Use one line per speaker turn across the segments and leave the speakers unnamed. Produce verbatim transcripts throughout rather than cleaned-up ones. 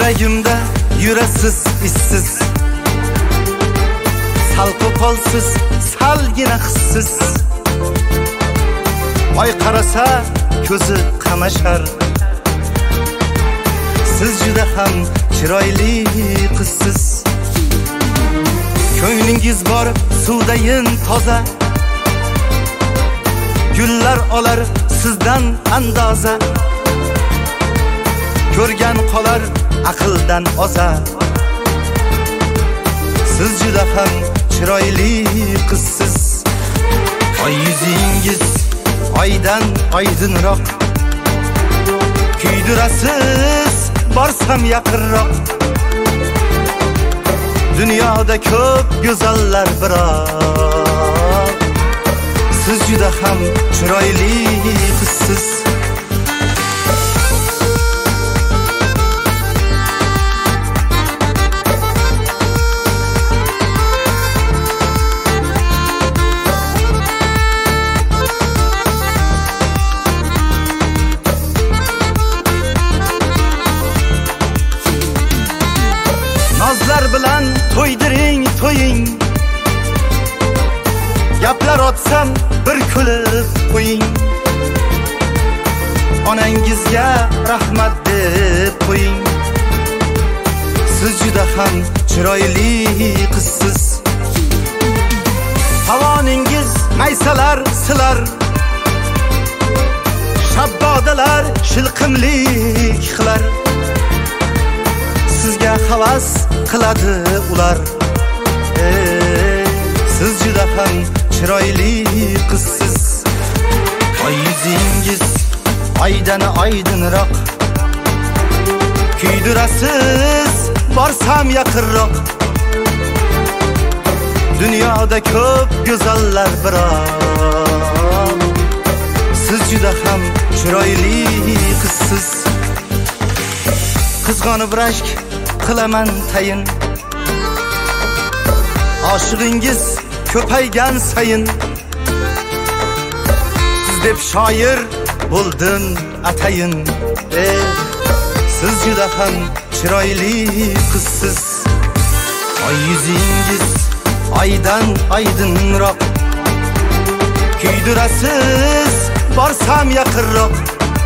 Yuragimda yurasiz issiz, sal qo'polsiz, salgina hissiz. Oy qarasa ko'zi qamashar, siz juda ham chiroyli qizsiz. Ko'nglingiz bor suvdayin toza, gullar olar sizdan andoza. Ko'rgan qolar aqldan oza, siz juda ham chiroyli qizsiz. Oy yuzingiz oydan oydinroq, kuydirasiz borsam yaqinroq. Dunyoda ko'p go'zallar biroq, siz juda ham chiroyli qizsiz. Nazlar bilan to'ydiring to'ying, gaplar otsam bir kulib qo'ying. Onangizga rahmat deb qo'ying, siz juda ham chiroyli qizsiz. Havoningiz maysalar silar, shabbodalar shilqimlik qilar. Sizga havas qiladi ular, ey, siz juda ham chiroyli qizsiz. Oy yuzingiz oydan oydinroq, kuydirasiz borsam yaqinroq. Dunyoda ko'p go'zallar biroq, siz juda ham chiroyli qizsiz. Qizg'onib rashk qilaman tayin, oshig'ingiz ko'paygan sayin. Siz deb shoir bo'ldim atayin, ey, siz juda ham chiroyli qizsiz. Oy yuzingiz oydan oydinroq, kuydirasiz borsam yaqinroq.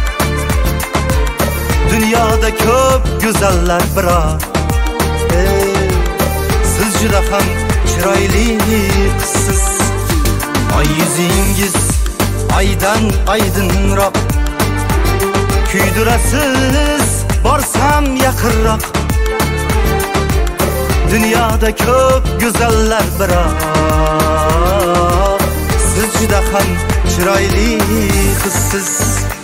Dunyoda ko'p go'zallar biroq, ey, siz juda ham chiroyli qizsiz. Oy yuzingiz oydan oydinroq, kuydirasiz borsam yaqinroq. Dunyoda ko'p go'zallar biroq, siz juda ham chiroyli qizsiz.